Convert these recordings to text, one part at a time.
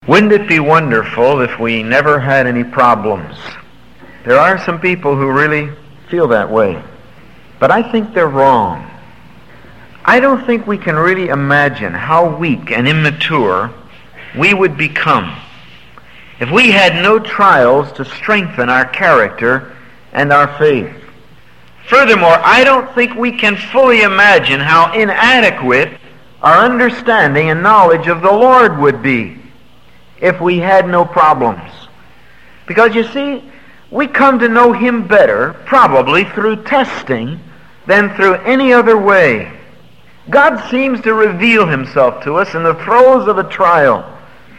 Wouldn't it be wonderful if we never had any problems? There are some people who really feel that way, but I think they're wrong. I don't think we can really imagine how weak and immature we would become if we had no trials to strengthen our character and our faith. Furthermore, I don't think we can fully imagine how inadequate our understanding and knowledge of the Lord would be if we had no problems. Because you see, we come to know Him better probably through testing than through any other way. God seems to reveal Himself to us in the throes of a trial,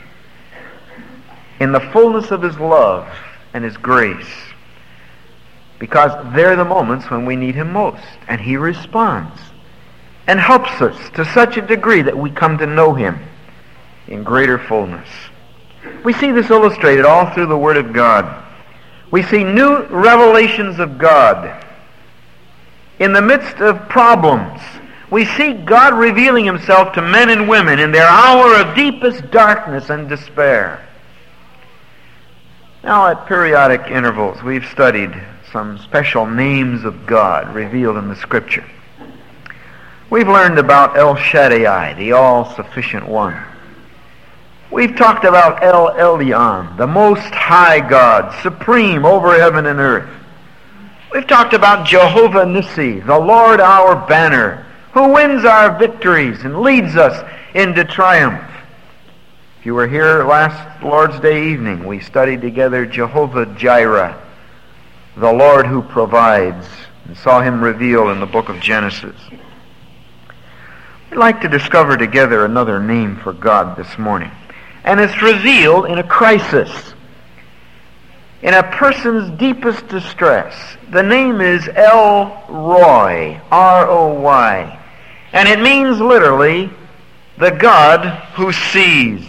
in the fullness of His love and His grace, because they're the moments when we need Him most, and He responds and helps us to such a degree that we come to know Him in greater fullness. We see this illustrated all through the Word of God. We see new revelations of God in the midst of problems. We see God revealing Himself to men and women in their hour of deepest darkness and despair. Now, at periodic intervals, we've studied some special names of God revealed in the Scripture. We've learned about El Shaddai, the all-sufficient one. We've talked about El Elyon, the Most High God, supreme over heaven and earth. We've talked about Jehovah Nissi, the Lord our banner, who wins our victories and leads us into triumph. If you were here last Lord's Day evening, we studied together Jehovah Jireh, the Lord who provides, and saw Him revealed in the book of Genesis. We'd like to discover together another name for God this morning. And it's revealed in a crisis, in a person's deepest distress. The name is El Roi, R-O-Y. And it means literally, the God who sees.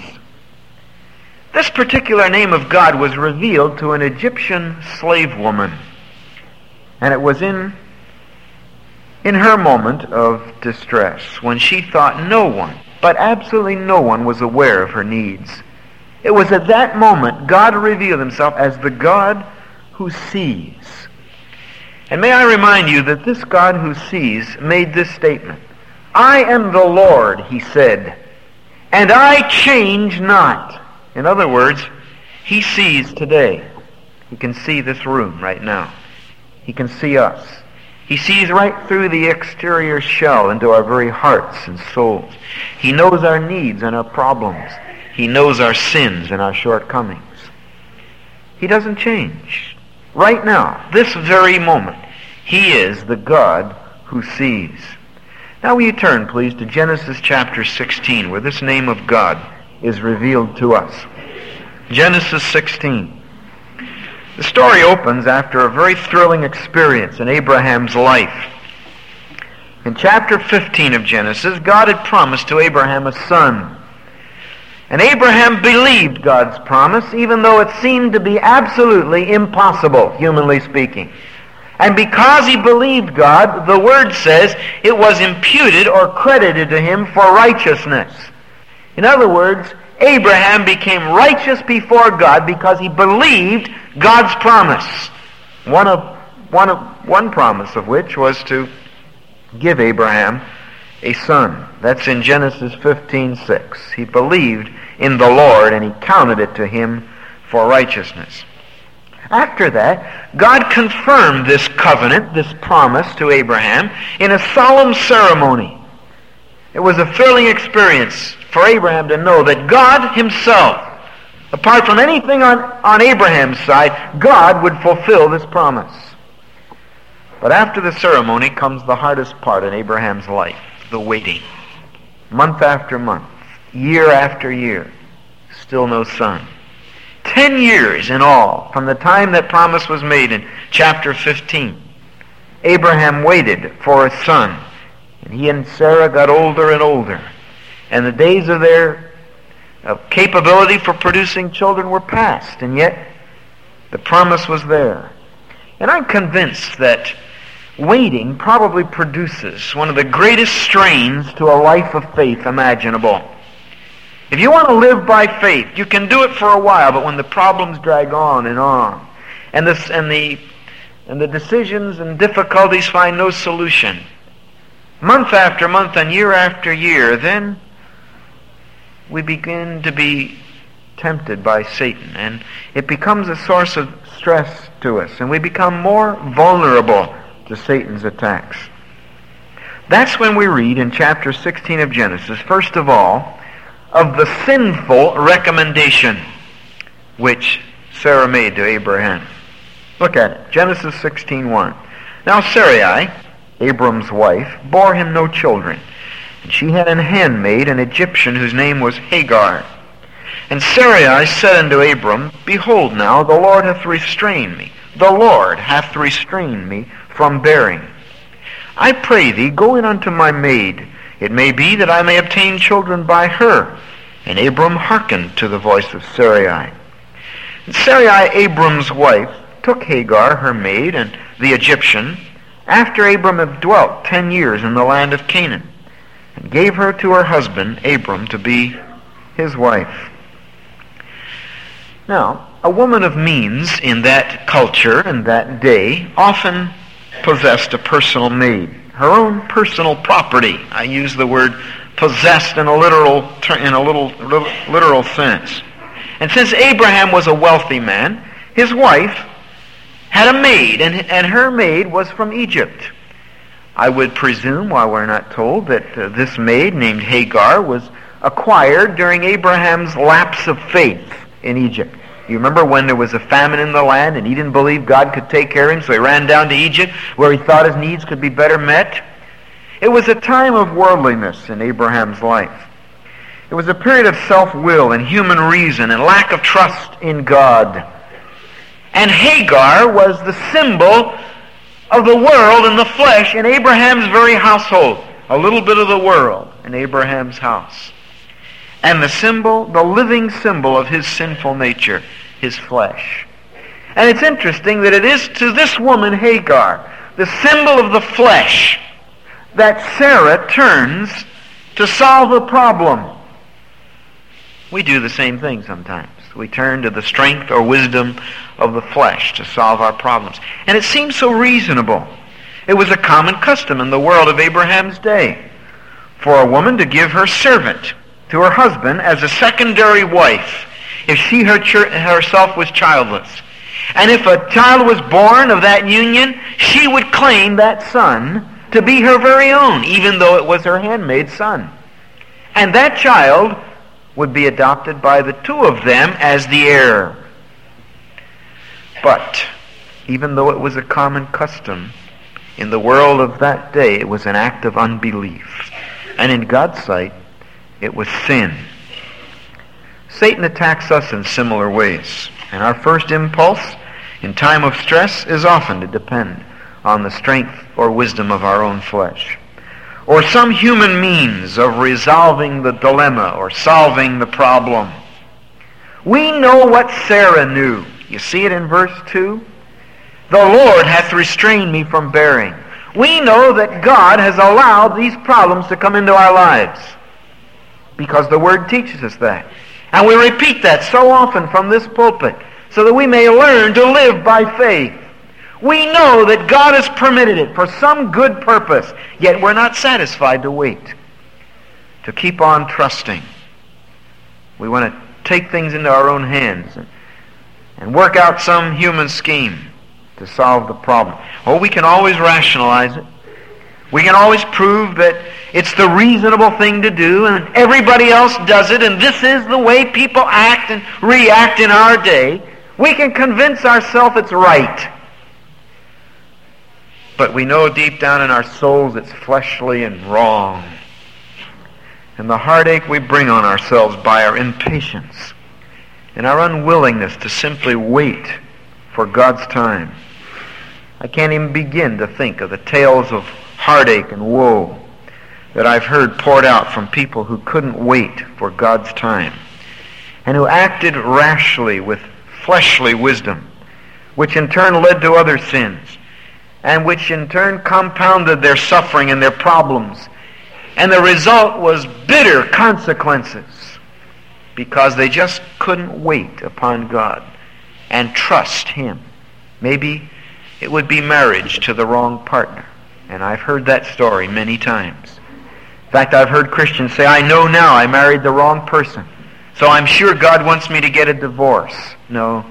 This particular name of God was revealed to an Egyptian slave woman. And it was in her moment of distress, when she thought no one, but absolutely no one, was aware of her needs. It was at that moment God revealed Himself as the God who sees. And may I remind you that this God who sees made this statement. I am the Lord, He said, and I change not. In other words, He sees today. He can see this room right now. He can see us. He sees right through the exterior shell into our very hearts and souls. He knows our needs and our problems. He knows our sins and our shortcomings. He doesn't change. Right now, this very moment, He is the God who sees. Now will you turn, please, to Genesis chapter 16, where this name of God is revealed to us. Genesis 16. The story opens after a very thrilling experience in Abraham's life. In chapter 15 of Genesis, God had promised to Abraham a son. And Abraham believed God's promise, even though it seemed to be absolutely impossible, humanly speaking. And because he believed God, the Word says it was imputed or credited to him for righteousness. In other words, Abraham became righteous before God because he believed God's promise. One promise of which was to give Abraham a son. That's in Genesis 15:6. He believed in the Lord and He counted it to him for righteousness. After that, God confirmed this covenant, this promise to Abraham in a solemn ceremony. It was a thrilling experience for Abraham to know that God Himself, apart from anything on Abraham's side, God would fulfill this promise. But after the ceremony comes the hardest part in Abraham's life, the waiting. Month after month, year after year, still no son. 10 years in all from the time that promise was made in chapter 15. Abraham waited for a son, and he and Sarah got older and older. And the days of their capability for producing children were past, and yet the promise was there. And I'm convinced that waiting probably produces one of the greatest strains to a life of faith imaginable. If you want to live by faith, you can do it for a while, but when the problems drag on, and the decisions and difficulties find no solution, month after month and year after year, then we begin to be tempted by Satan, and it becomes a source of stress to us, and we become more vulnerable to Satan's attacks. That's when we read in chapter 16 of Genesis, first of all, of the sinful recommendation which Sarah made to Abraham. Look at it, Genesis 16:1. Now Sarai, Abram's wife, bore him no children, and she had an handmaid, an Egyptian, whose name was Hagar. And Sarai said unto Abram, Behold now, the Lord hath restrained me. The Lord hath restrained me from bearing. I pray thee, go in unto my maid. It may be that I may obtain children by her. And Abram hearkened to the voice of Sarai. And Sarai, Abram's wife, took Hagar, her maid, and the Egyptian, after Abram had dwelt 10 years in the land of Canaan, and gave her to her husband, Abram, to be his wife. Now, a woman of means in that culture and that day often possessed a personal maid, her own personal property. I use the word possessed in a literal sense. And since Abraham was a wealthy man, his wife had a maid, and her maid was from Egypt. I would presume, while we're not told, that this maid named Hagar was acquired during Abraham's lapse of faith in Egypt. You remember when there was a famine in the land and he didn't believe God could take care of him, so he ran down to Egypt where he thought his needs could be better met? It was a time of worldliness in Abraham's life. It was a period of self-will and human reason and lack of trust in God. And Hagar was the symbol of the world and the flesh in Abraham's very household. A little bit of the world in Abraham's house. And the symbol, the living symbol of his sinful nature, his flesh. And it's interesting that it is to this woman, Hagar, the symbol of the flesh, that Sarah turns to solve the problem. We do the same thing sometimes. We turn to the strength or wisdom of the flesh to solve our problems. And it seems so reasonable. It was a common custom in the world of Abraham's day for a woman to give her servant to her husband as a secondary wife if she herself was childless. And if a child was born of that union, she would claim that son to be her very own, even though it was her handmaid's son. And that child would be adopted by the two of them as the heir. But even though it was a common custom, in the world of that day it was an act of unbelief. And in God's sight, it was sin. Satan attacks us in similar ways. And our first impulse in time of stress is often to depend on the strength or wisdom of our own flesh, or some human means of resolving the dilemma or solving the problem. We know what Sarah knew. You see it in verse 2? The Lord hath restrained me from bearing. We know that God has allowed these problems to come into our lives because the Word teaches us that. And we repeat that so often from this pulpit so that we may learn to live by faith. We know that God has permitted it for some good purpose, yet we're not satisfied to wait, to keep on trusting. We want to take things into our own hands and work out some human scheme to solve the problem. Oh, we can always rationalize it. We can always prove that it's the reasonable thing to do and everybody else does it and this is the way people act and react in our day. We can convince ourselves it's right. But we know deep down in our souls it's fleshly and wrong. And the heartache we bring on ourselves by our impatience and our unwillingness to simply wait for God's time. I can't even begin to think of the tales of heartache and woe that I've heard poured out from people who couldn't wait for God's time and who acted rashly with fleshly wisdom, which in turn led to other sins and which in turn compounded their suffering and their problems. And the result was bitter consequences. because they just couldn't wait upon God and trust Him. Maybe it would be marriage to the wrong partner. And I've heard that story many times. In fact, I've heard Christians say, I know now I married the wrong person, so I'm sure God wants me to get a divorce. No.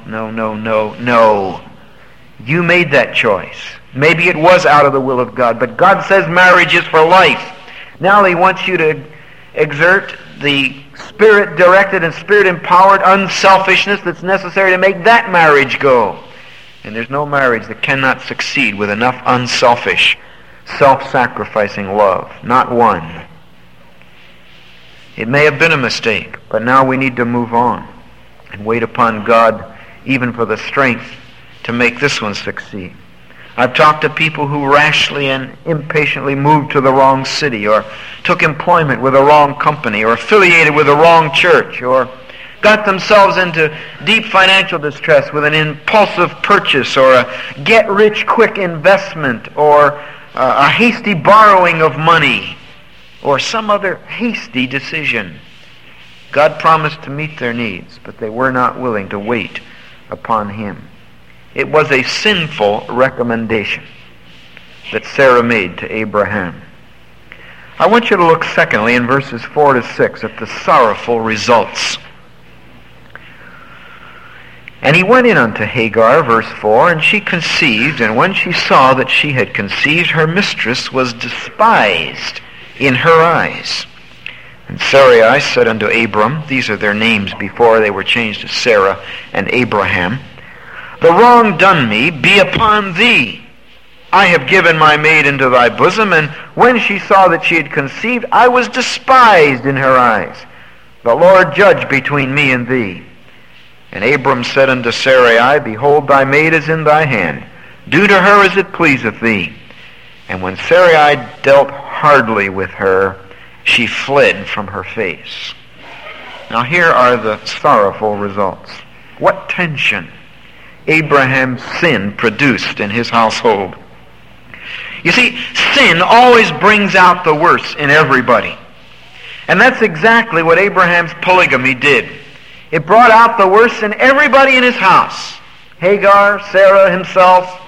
You made that choice. Maybe it was out of the will of God, but God says marriage is for life. Now He wants you to exert the Spirit-directed and Spirit-empowered unselfishness that's necessary to make that marriage go. And there's no marriage that cannot succeed with enough unselfish, self-sacrificing love. Not one. It may have been a mistake, but now we need to move on and wait upon God even for the strength to make this one succeed. I've talked to people who rashly and impatiently moved to the wrong city, or took employment with the wrong company, or affiliated with the wrong church, or got themselves into deep financial distress with an impulsive purchase, or a get-rich-quick investment, or a hasty borrowing of money, or some other hasty decision. God promised to meet their needs, but they were not willing to wait upon Him. It was a sinful recommendation that Sarah made to Abraham. I want you to look secondly in verses 4 to 6 at the sorrowful results. And he went in unto Hagar, verse 4, and she conceived, and when she saw that she had conceived, her mistress was despised in her eyes. And Sarai said unto Abram, these are their names before they were changed to Sarah and Abraham, the wrong done me be upon thee. I have given my maid into thy bosom, and when she saw that she had conceived, I was despised in her eyes. The Lord judge between me and thee. And Abram said unto Sarai, behold, thy maid is in thy hand. Do to her as it pleaseth thee. And when Sarai dealt hardly with her, she fled from her face. Now here are the sorrowful results. What tension Abraham's sin produced in his household. You see, sin always brings out the worst in everybody. And that's exactly what Abraham's polygamy did. It brought out the worst in everybody in his house. Hagar, Sarah, himself.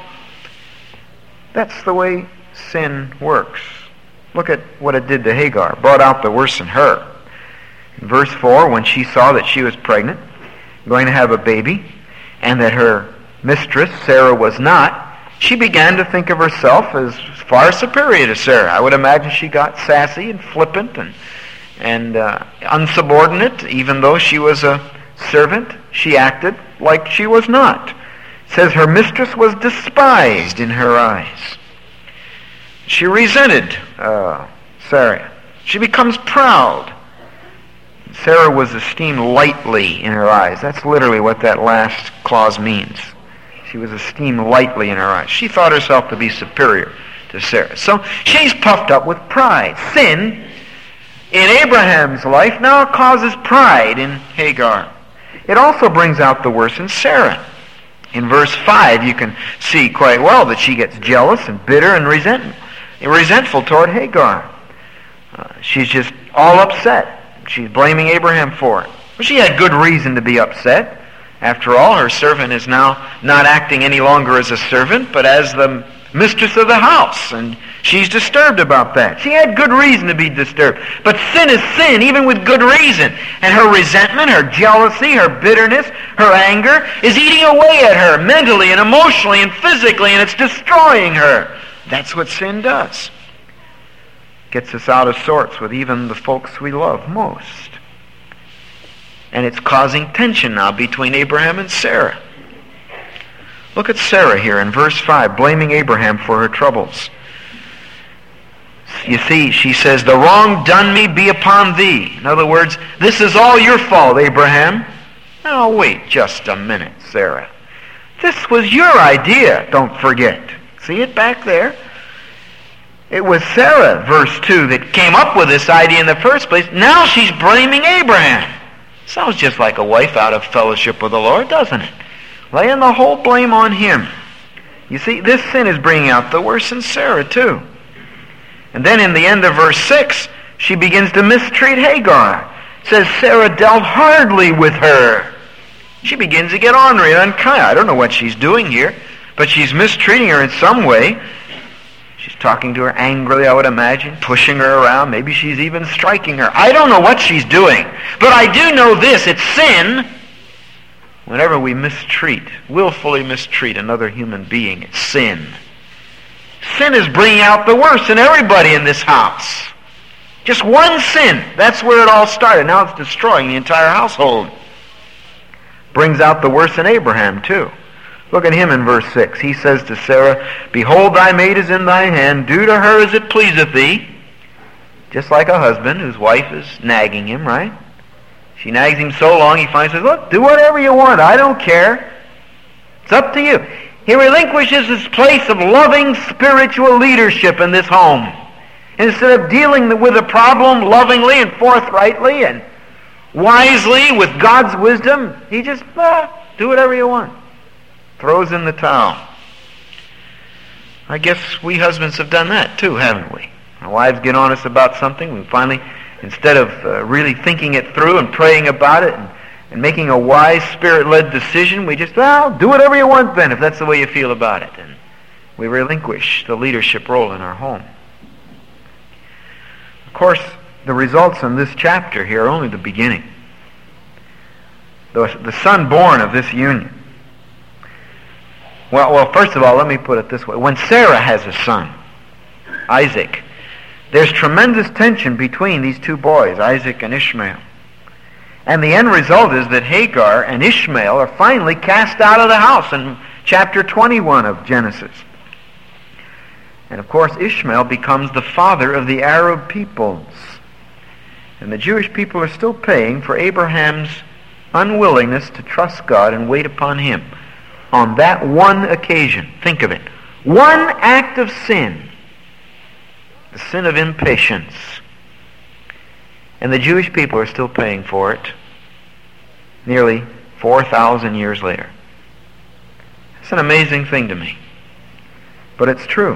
That's the way sin works. Look at what it did to Hagar. Brought out the worst in her. In verse 4, when she saw that she was pregnant, going to have a baby, and that her mistress, Sarah, was not, she began to think of herself as far superior to Sarah. I would imagine she got sassy and flippant and unsubordinate. Even though she was a servant, she acted like she was not. It says her mistress was despised in her eyes. She resented Sarah. She becomes proud. Sarah was esteemed lightly in her eyes. That's literally what that last clause means. She was esteemed lightly in her eyes. She thought herself to be superior to Sarah. So she's puffed up with pride. Sin in Abraham's life now causes pride in Hagar. It also brings out the worst in Sarah. In verse 5, you can see quite well that she gets jealous and bitter and resentful toward Hagar. She's just all upset. She's blaming Abraham for it. Well, she had good reason to be upset. After all, her servant is now not acting any longer as a servant, but as the mistress of the house, and she's disturbed about that. She had good reason to be disturbed. But sin is sin, even with good reason. And her resentment, her jealousy, her bitterness, her anger is eating away at her mentally and emotionally and physically, and it's destroying her. That's what sin does. Gets us out of sorts with even the folks we love most. And it's causing tension now between Abraham and Sarah. Look at Sarah here in verse 5, blaming Abraham for her troubles. You see, she says, the wrong done me be upon thee. In other words, this is all your fault, Abraham. Now wait just a minute, Sarah. This was your idea, don't forget. See it back there? It was Sarah, verse 2, that came up with this idea in the first place. Now she's blaming Abraham. Sounds just like a wife out of fellowship with the Lord, doesn't it? Laying the whole blame on him. You see, this sin is bringing out the worst in Sarah, too. And then in the end of verse 6, she begins to mistreat Hagar. It says Sarah dealt hardly with her. She begins to get ornery and unkind. I don't know what she's doing here, but she's mistreating her in some way. She's talking to her angrily, I would imagine, pushing her around. Maybe she's even striking her. I don't know what she's doing, but I do know this. It's sin. Whenever we willfully mistreat another human being, it's sin. Sin is bringing out the worst in everybody in this house. Just one sin. That's where it all started. Now it's destroying the entire household. Brings out the worst in Abraham, too. Look at him in verse 6. He says to Sarah, "Behold, thy maid is in thy hand. Do to her as it pleaseth thee." Just like a husband whose wife is nagging him, right? She nags him so long, he finally says, "Look, do whatever you want. I don't care. It's up to you." He relinquishes his place of loving spiritual leadership in this home. Instead of dealing with the problem lovingly and forthrightly and wisely with God's wisdom, he just, do whatever you want. Throws in the towel. I guess we husbands have done that too, haven't we? Our wives get on us about something, we finally, instead of really thinking it through and praying about it and making a wise, spirit-led decision, we just, do whatever you want then, if that's the way you feel about it. And we relinquish the leadership role in our home. Of course, the results in this chapter here are only the beginning. The son born of this union. Well, first of all, let me put it this way. When Sarah has a son, Isaac, there's tremendous tension between these two boys, Isaac and Ishmael. And the end result is that Hagar and Ishmael are finally cast out of the house in chapter 21 of Genesis. And of course, Ishmael becomes the father of the Arab peoples. And the Jewish people are still paying for Abraham's unwillingness to trust God and wait upon him. On that one occasion, think of it, one act of sin, the sin of impatience, and the Jewish people are still paying for it nearly 4,000 years later. It's an amazing thing to me, but it's true.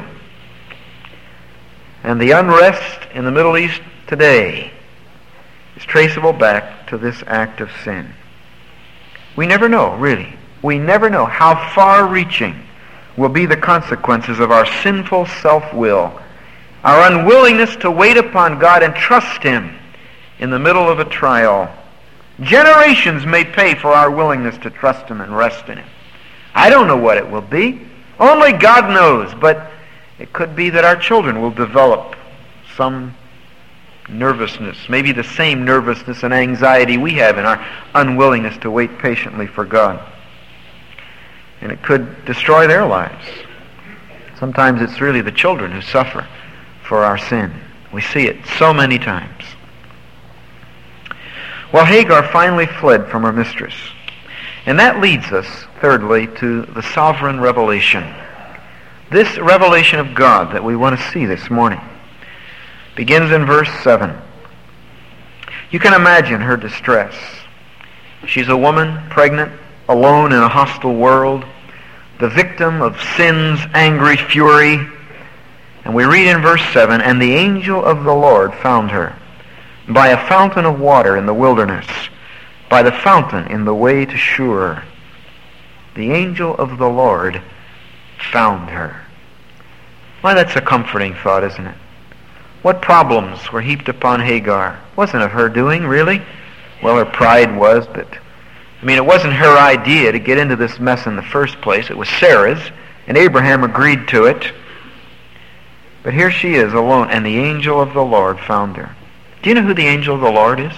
And the unrest in the Middle East today is traceable back to this act of sin. We never know, really. We never know how far-reaching will be the consequences of our sinful self-will, our unwillingness to wait upon God and trust him in the middle of a trial. Generations may pay for our willingness to trust him and rest in him. I don't know what it will be. Only God knows, but it could be that our children will develop some nervousness, maybe the same nervousness and anxiety we have in our unwillingness to wait patiently for God. And it could destroy their lives. Sometimes it's really the children who suffer for our sin. We see it so many times. Well, Hagar finally fled from her mistress. And that leads us, thirdly, to the sovereign revelation. This revelation of God that we want to see this morning begins in verse 7. You can imagine her distress. She's a woman, pregnant, alone in a hostile world, the victim of sin's angry fury. And we read in verse 7, "And the angel of the Lord found her by a fountain of water in the wilderness, by the fountain in the way to Shur." The angel of the Lord found her. Why, that's a comforting thought, isn't it? What problems were heaped upon Hagar? Wasn't of her doing, really? Well, her pride was, but it wasn't her idea to get into this mess in the first place. It was Sarah's, and Abraham agreed to it. But here she is alone, and the angel of the Lord found her. Do you know who the angel of the Lord is?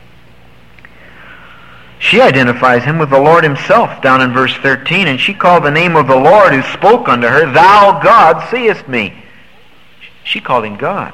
She identifies him with the Lord himself down in verse 13, and she called the name of the Lord who spoke unto her, "Thou, God, seest me." She called him God.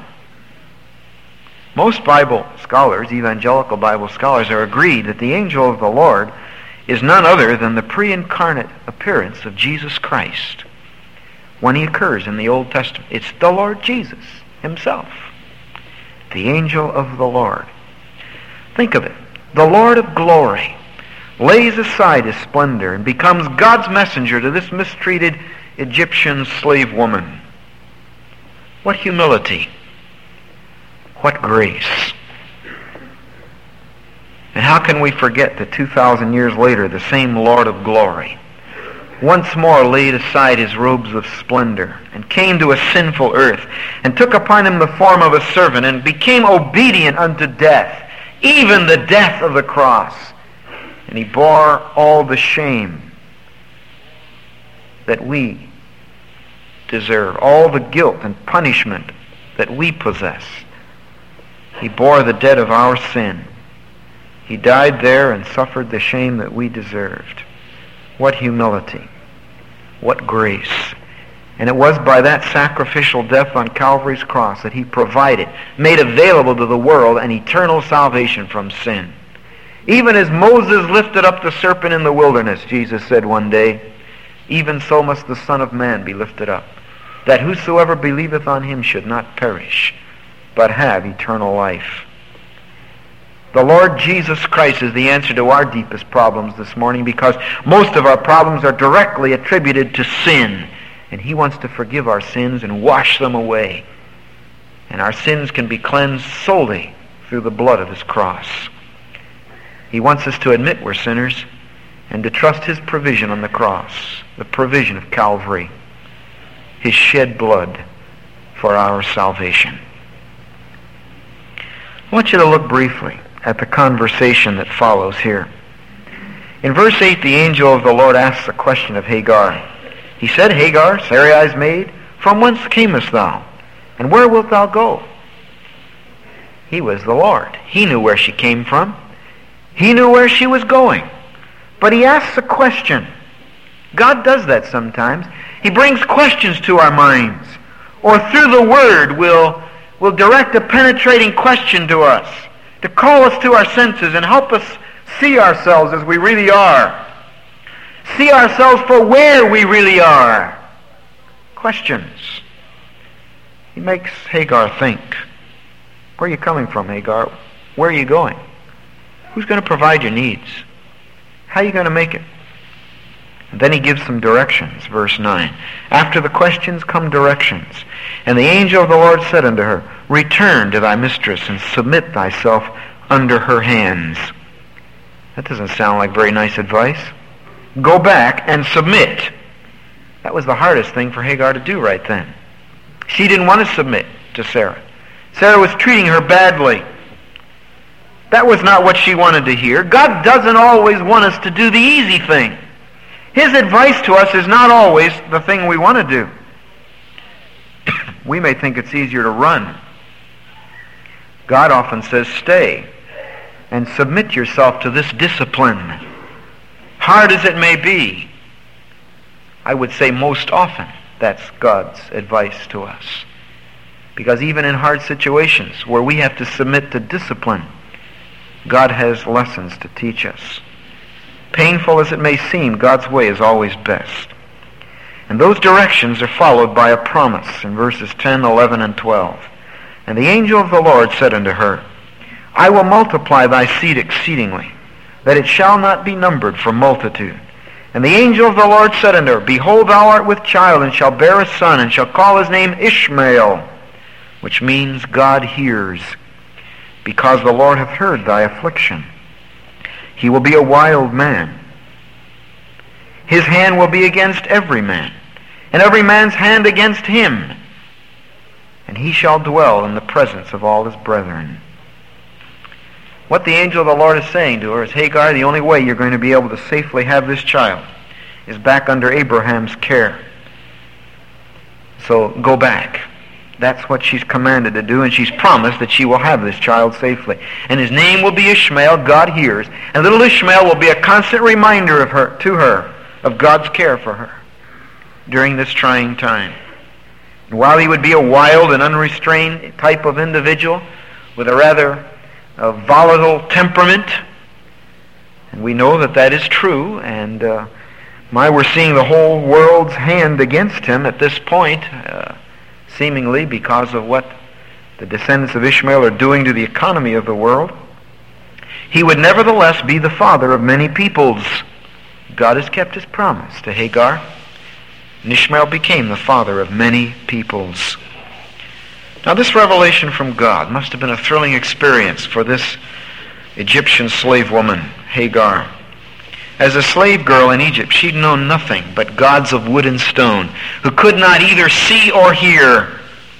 Most Bible scholars, evangelical Bible scholars, are agreed that the angel of the Lord is none other than the pre-incarnate appearance of Jesus Christ. When he occurs in the Old Testament, it's the Lord Jesus himself. The angel of the Lord. Think of it. The Lord of glory lays aside his splendor and becomes God's messenger to this mistreated Egyptian slave woman. What humility. What grace. And how can we forget that 2,000 years later, the same Lord of glory once more laid aside his robes of splendor and came to a sinful earth and took upon him the form of a servant and became obedient unto death, even the death of the cross. And he bore all the shame that we deserve, all the guilt and punishment that we possess. He bore the debt of our sin. He died there and suffered the shame that we deserved. What humility. What grace. And it was by that sacrificial death on Calvary's cross that he provided, made available to the world an eternal salvation from sin. Even as Moses lifted up the serpent in the wilderness, Jesus said one day, even so must the Son of Man be lifted up, that whosoever believeth on him should not perish, but have eternal life. The Lord Jesus Christ is the answer to our deepest problems this morning, because most of our problems are directly attributed to sin. And he wants to forgive our sins and wash them away. And our sins can be cleansed solely through the blood of his cross. He wants us to admit we're sinners and to trust his provision on the cross, the provision of Calvary, his shed blood for our salvation. I want you to look briefly at the conversation that follows here. In verse 8, the angel of the Lord asks a question of Hagar. He said, Hagar, Sarai's maid, from whence camest thou? And where wilt thou go? He was the Lord. He knew where she came from. He knew where she was going. But he asks a question. God does that sometimes. He brings questions to our minds. Or through the Word will direct a penetrating question to us, to call us to our senses and help us see ourselves as we really are. See ourselves for where we really are. Questions. He makes Hagar think. Where are you coming from, Hagar? Where are you going? Who's going to provide your needs? How are you going to make it? And then he gives some directions, verse 9. After the questions come directions. And the angel of the Lord said unto her, Return to thy mistress and submit thyself under her hands. That doesn't sound like very nice advice. Go back and submit. That was the hardest thing for Hagar to do right then. She didn't want to submit to Sarah. Sarah was treating her badly. That was not what she wanted to hear. God doesn't always want us to do the easy thing. His advice to us is not always the thing we want to do. We may think it's easier to run. God often says, stay and submit yourself to this discipline. Hard as it may be, I would say most often that's God's advice to us. Because even in hard situations where we have to submit to discipline, God has lessons to teach us. Painful as it may seem, God's way is always best. And those directions are followed by a promise in verses 10, 11, and 12. And the angel of the Lord said unto her, I will multiply thy seed exceedingly, that it shall not be numbered for multitude. And the angel of the Lord said unto her, Behold, thou art with child, and shalt bear a son, and shall call his name Ishmael, which means God hears, because the Lord hath heard thy affliction. He will be a wild man. His hand will be against every man, and every man's hand against him. And he shall dwell in the presence of all his brethren. What the angel of the Lord is saying to her is, Hagar, the only way you're going to be able to safely have this child is back under Abraham's care. So go back. That's what she's commanded to do, and she's promised that she will have this child safely. And his name will be Ishmael, God hears. And little Ishmael will be a constant reminder to her of God's care for her during this trying time. And while he would be a wild and unrestrained type of individual with a rather volatile temperament, and we know that that is true, and we're seeing the whole world's hand against him at this point, seemingly because of what the descendants of Ishmael are doing to the economy of the world. He would nevertheless be the father of many peoples. God has kept his promise to Hagar, and Ishmael became the father of many peoples. Now, this revelation from God must have been a thrilling experience for this Egyptian slave woman, Hagar. As a slave girl in Egypt, she'd known nothing but gods of wood and stone, who could not either see or hear.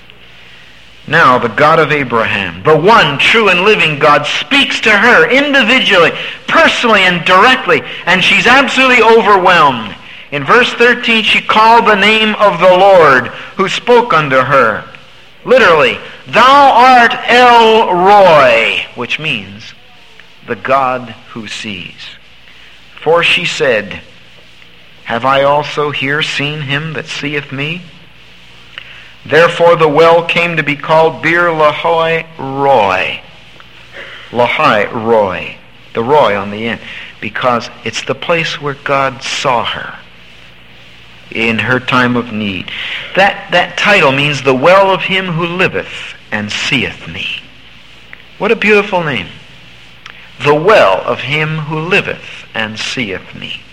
Now the God of Abraham, the one true and living God, speaks to her individually, personally, and directly, and she's absolutely overwhelmed. In verse 13, she called the name of the Lord who spoke unto her. Literally, thou art El Roi, which means the God who sees. For she said, have I also here seen him that seeth me? Therefore the well came to be called Bir Lahai Roi. Lahai Roi. The Roi on the end. Because it's the place where God saw her in her time of need. That title means the well of him who liveth and seeth me. What a beautiful name. The well of him who liveth and seeth me.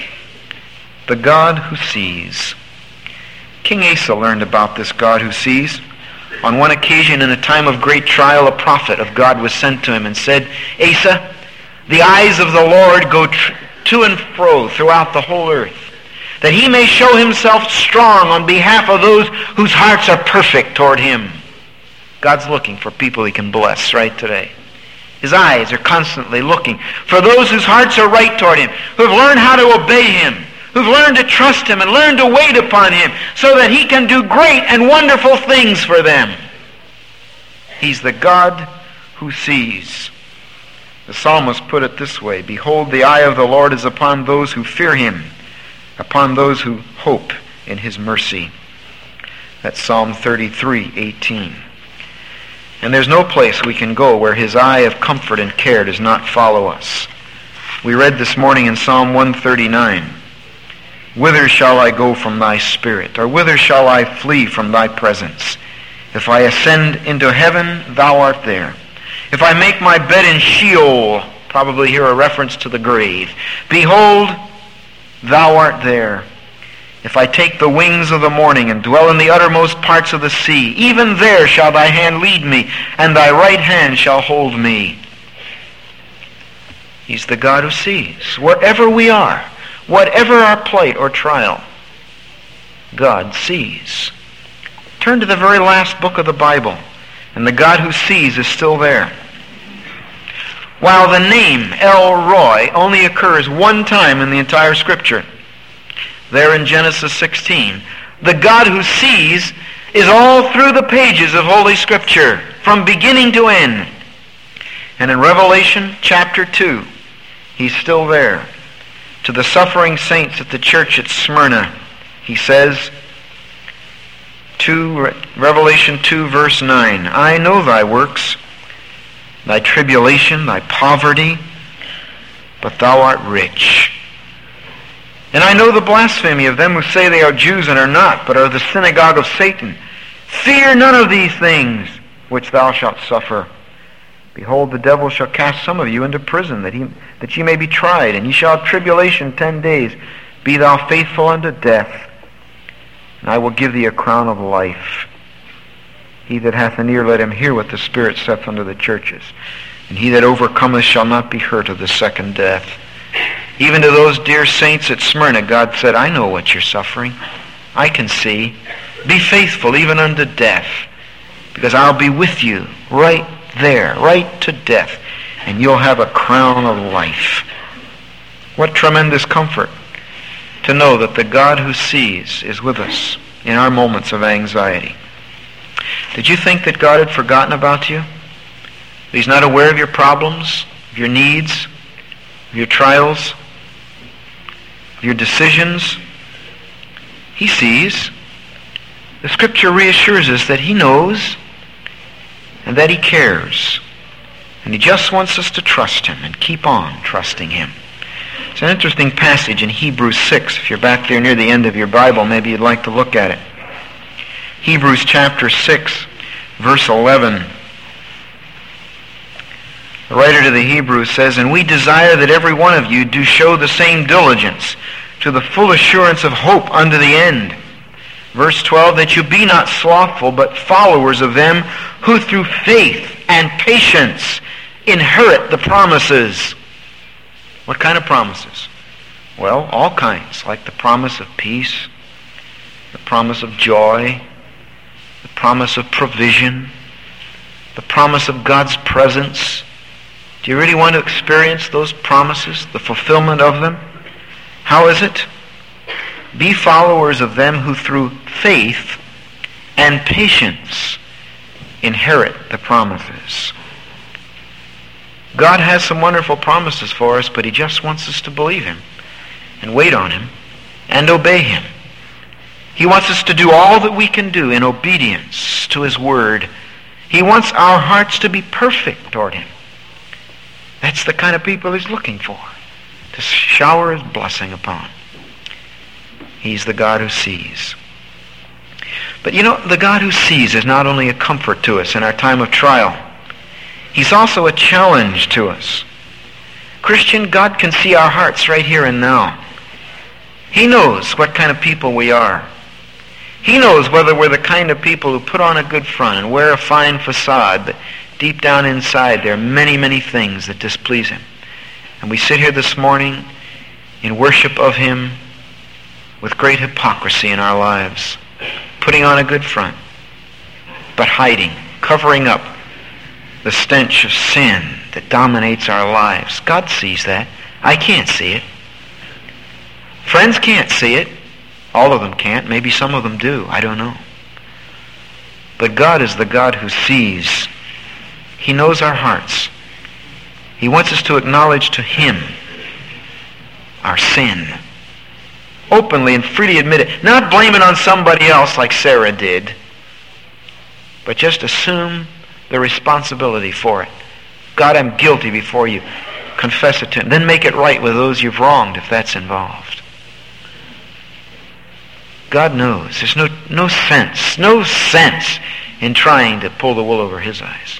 The God who sees. King Asa learned about this God who sees. On one occasion in a time of great trial, a prophet of God was sent to him and said, Asa, the eyes of the Lord go to and fro throughout the whole earth, that he may show himself strong on behalf of those whose hearts are perfect toward him. God's looking for people he can bless right today. His eyes are constantly looking for those whose hearts are right toward him, who have learned how to obey him, who've learned to trust him and learned to wait upon him so that he can do great and wonderful things for them. He's the God who sees. The psalmist put it this way, behold, the eye of the Lord is upon those who fear him, upon those who hope in his mercy. That's Psalm 33:18. And there's no place we can go where his eye of comfort and care does not follow us. We read this morning in Psalm 139, whither shall I go from thy spirit? Or whither shall I flee from thy presence? If I ascend into heaven, thou art there. If I make my bed in Sheol, probably here a reference to the grave, behold, thou art there. If I take the wings of the morning and dwell in the uttermost parts of the sea, even there shall thy hand lead me, and thy right hand shall hold me. He's the God who sees. Wherever we are, whatever our plight or trial, God sees. Turn to the very last book of the Bible, and the God who sees is still there. While the name El Roi only occurs one time in the entire Scripture, there in Genesis 16, the God who sees is all through the pages of Holy Scripture, from beginning to end. And in Revelation chapter 2, he's still there. To the suffering saints at the church at Smyrna, he says, Revelation 2 verse 9, I know thy works, thy tribulation, thy poverty, but thou art rich. And I know the blasphemy of them who say they are Jews and are not, but are the synagogue of Satan. Fear none of these things which thou shalt suffer. Behold, the devil shall cast some of you into prison, that ye may be tried, and ye shall have tribulation 10 days. Be thou faithful unto death, and I will give thee a crown of life. He that hath an ear, let him hear what the Spirit saith unto the churches. And he that overcometh shall not be hurt of the second death. Even to those dear saints at Smyrna, God said, I know what you're suffering. I can see. Be faithful even unto death, because I'll be with you right there, right to death, and you'll have a crown of life. What tremendous comfort to know that the God who sees is with us in our moments of anxiety. Did you think that God had forgotten about you? That he's not aware of your problems, of your needs, of your trials, of your decisions? He sees. The Scripture reassures us that he knows and that he cares. And he just wants us to trust him and keep on trusting him. It's an interesting passage in Hebrews 6. If you're back there near the end of your Bible, maybe you'd like to look at it. Hebrews chapter 6, verse 11. The writer to the Hebrews says, And we desire that every one of you do show the same diligence to the full assurance of hope unto the end. Verse 12, that you be not slothful, but followers of them who through faith and patience inherit the promises. What kind of promises? Well, all kinds, like the promise of peace, the promise of joy, the promise of provision, the promise of God's presence. Do you really want to experience those promises, the fulfillment of them? How is it? Be followers of them who through faith and patience inherit the promises. God has some wonderful promises for us, but He just wants us to believe Him and wait on Him and obey Him. He wants us to do all that we can do in obedience to His Word. He wants our hearts to be perfect toward Him. That's the kind of people He's looking for, to shower His blessing upon. He's the God who sees. But you know, the God who sees is not only a comfort to us in our time of trial, He's also a challenge to us. Christian, God can see our hearts right here and now. He knows what kind of people we are. He knows whether we're the kind of people who put on a good front and wear a fine facade, but deep down inside there are many, many things that displease Him. And we sit here this morning in worship of Him with great hypocrisy in our lives, putting on a good front, but hiding, covering up the stench of sin that dominates our lives. God sees that. I can't see it. Friends can't see it. All of them can't. Maybe some of them do. I don't know. But God is the God who sees. He knows our hearts. He wants us to acknowledge to Him our sin. Openly and freely admit it. Not blame it on somebody else like Sarah did, but just assume the responsibility for it. God, I'm guilty before You. Confess it to Him. Then make it right with those you've wronged if that's involved. God knows. There's no sense in trying to pull the wool over His eyes.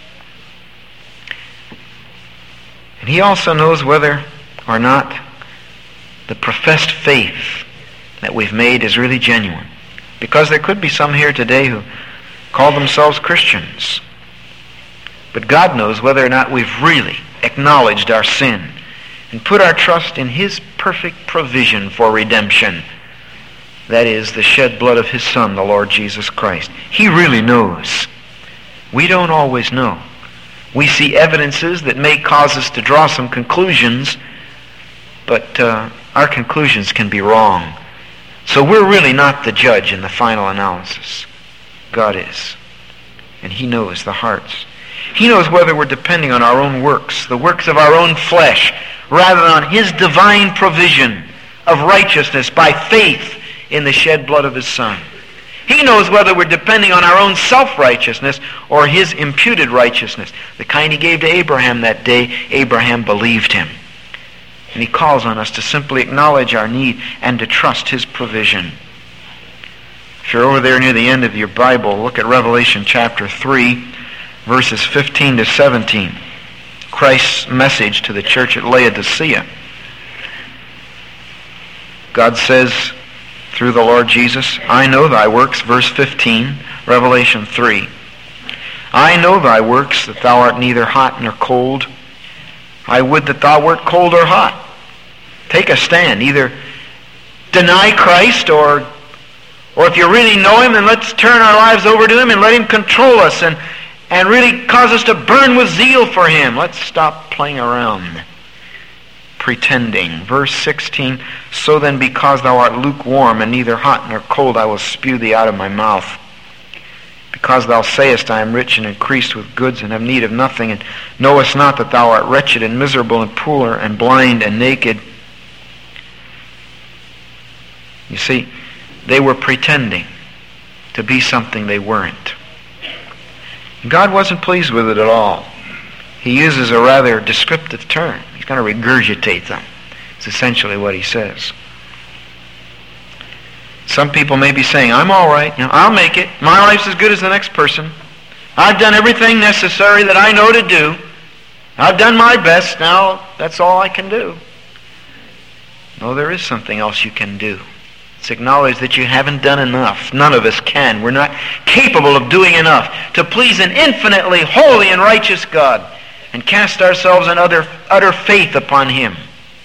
And He also knows whether or not the professed faith that we've made is really genuine. Because there could be some here today who call themselves Christians. But God knows whether or not we've really acknowledged our sin and put our trust in His perfect provision for redemption. That is, the shed blood of His Son, the Lord Jesus Christ. He really knows. We don't always know. We see evidences that may cause us to draw some conclusions, but our conclusions can be wrong. So we're really not the judge in the final analysis. God is. And He knows the hearts. He knows whether we're depending on our own works, the works of our own flesh, rather than on His divine provision of righteousness by faith in the shed blood of His Son. He knows whether we're depending on our own self-righteousness or His imputed righteousness. The kind He gave to Abraham that day, Abraham believed Him. And He calls on us to simply acknowledge our need and to trust His provision. If you're over there near the end of your Bible, look at Revelation chapter 3, verses 15 to 17. Christ's message to the church at Laodicea. God says through the Lord Jesus, I know thy works, verse 15, Revelation 3. I know thy works, that thou art neither hot nor cold. I would that thou wert cold or hot. Take a stand. Either deny Christ or if you really know Him, then let's turn our lives over to Him and let Him control us and really cause us to burn with zeal for Him. Let's stop playing around, pretending. Verse 16, so then because thou art lukewarm and neither hot nor cold, I will spew thee out of my mouth. Because thou sayest, I am rich and increased with goods and have need of nothing, and knowest not that thou art wretched and miserable and poor and blind and naked. You see, they were pretending to be something they weren't. God wasn't pleased with it at all. He uses a rather descriptive term. He's going to regurgitate them. It's essentially what He says. Some people may be saying, I'm all right. I'll make it. My life's as good as the next person. I've done everything necessary that I know to do. I've done my best. Now that's all I can do. No, there is something else you can do. It's acknowledge that you haven't done enough. None of us can. We're not capable of doing enough to please an infinitely holy and righteous God. and cast ourselves in utter faith upon Him.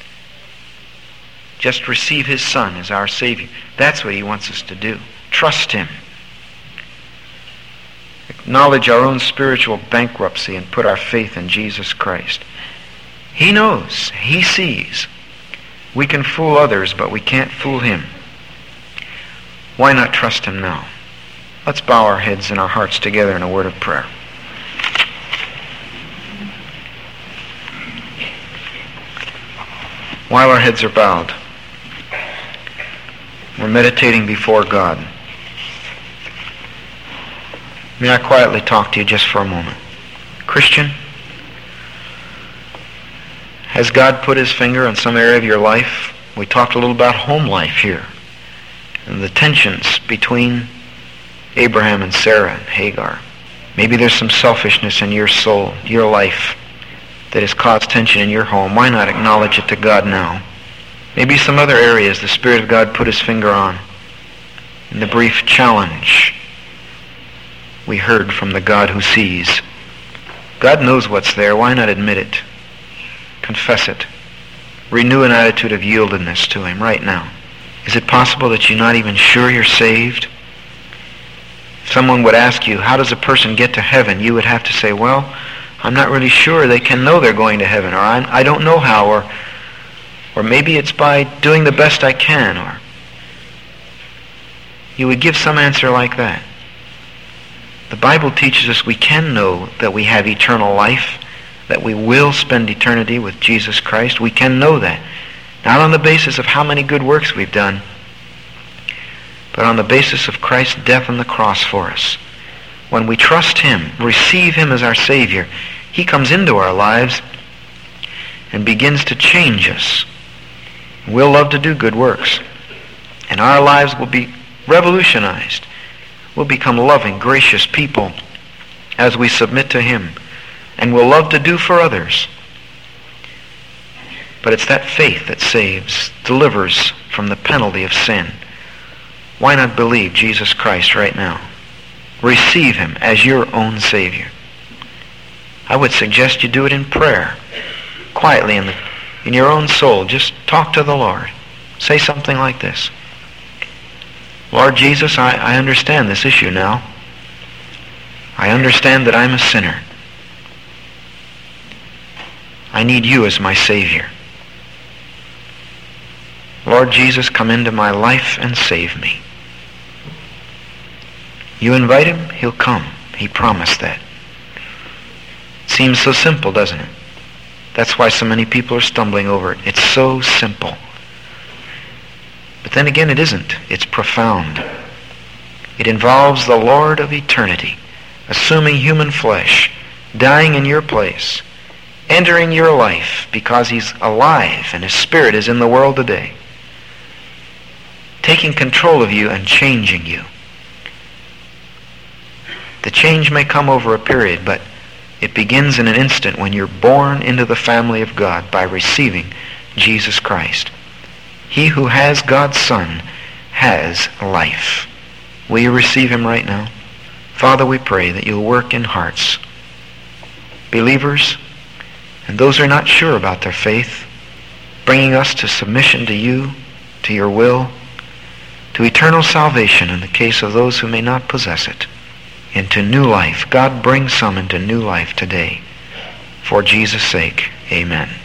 Just receive His Son as our Savior. That's what He wants us to do. Trust Him. Acknowledge our own spiritual bankruptcy and put our faith in Jesus Christ. He knows. He sees. We can fool others, but we can't fool Him. Why not trust Him now? Let's bow our heads and our hearts together in a word of prayer. While our heads are bowed, we're meditating before God. May I quietly talk to you just for a moment? Christian, has God put His finger on some area of your life? We talked a little about home life here and the tensions between Abraham and Sarah and Hagar. Maybe there's some selfishness in your soul, your life, that has caused tension in your home. Why not acknowledge it to God now? Maybe some other areas the Spirit of God put His finger on. In the brief challenge we heard from the God who sees. God knows what's there. Why not admit it? Confess it. Renew an attitude of yieldedness to Him right now. Is it possible that you're not even sure you're saved? If someone would ask you, how does a person get to heaven? You would have to say, well, I'm not really sure they can know they're going to heaven, or I don't know how, or maybe it's by doing the best I can, or you would give some answer like that. The Bible teaches us we can know that we have eternal life, that we will spend eternity with Jesus Christ. We can know that. Not on the basis of how many good works we've done, but on the basis of Christ's death on the cross for us. When we trust Him, receive Him as our Savior, He comes into our lives and begins to change us. We'll love to do good works, and our lives will be revolutionized. We'll become loving, gracious people as we submit to Him, and we'll love to do for others. But it's that faith that saves, delivers from the penalty of sin. Why not believe Jesus Christ right now? Receive Him as your own Savior. I would suggest you do it in prayer, quietly in your own soul. Just talk to the Lord. Say something like this. Lord Jesus, I understand this issue now. I understand that I'm a sinner. I need You as my Savior. Lord Jesus, come into my life and save me. You invite Him, He'll come. He promised that. Seems so simple, doesn't it? That's why so many people are stumbling over it. It's so simple. But then again, it isn't. It's profound. It involves the Lord of eternity, assuming human flesh, dying in your place, entering your life because He's alive and His Spirit is in the world today, taking control of you and changing you. The change may come over a period, but it begins in an instant when you're born into the family of God by receiving Jesus Christ. He who has God's Son has life. Will you receive Him right now? Father, we pray that You'll work in hearts, believers, and those who are not sure about their faith, bringing us to submission to You, to Your will, to eternal salvation in the case of those who may not possess it, into new life. God, bring some into new life today. For Jesus' sake, amen.